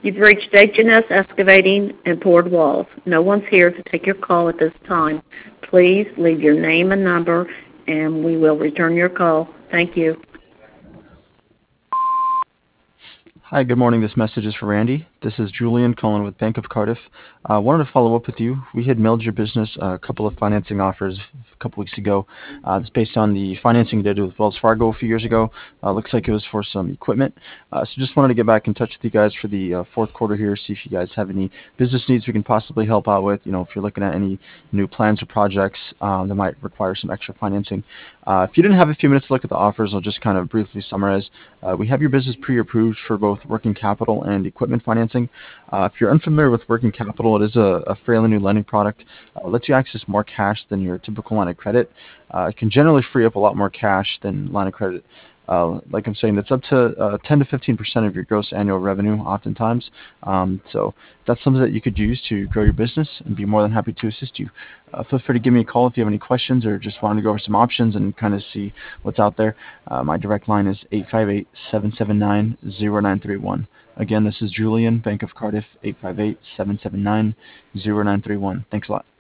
You've reached H&S Excavating and Poured Walls. No one's here to take your call at this time. Please leave your name and number, and we will return your call. Thank you. Hi, good morning. This message is for Randy. This is Julian calling with Bank of Cardiff. Wanted to follow up with you. We had mailed your business a couple of financing offers a couple weeks ago. It's based on the financing you did with Wells Fargo a few years ago. Looks like it was for some equipment. So just wanted to get back in touch with you guys for the fourth quarter here, see if you guys have any business needs we can possibly help out with. You know, if you're looking at any new plans or projects that might require some extra financing. If you didn't have a few minutes to look at the offers, I'll just kind of briefly summarize. We have your business pre-approved for both working capital and equipment financing. If you're unfamiliar with working capital, it is a fairly new lending product. It lets you access more cash than your typical line of credit. It can generally free up a lot more cash than line of credit. Like I'm saying, that's up to 10 to 15% of your gross annual revenue oftentimes. So that's something that you could use to grow your business and be more than happy to assist you. Feel free to give me a call if you have any questions or just wanted to go over some options and kind of see what's out there. My direct line is 858-779-0931. Again, this is Julian, Bank of Cardiff, 858-779-0931. Thanks a lot.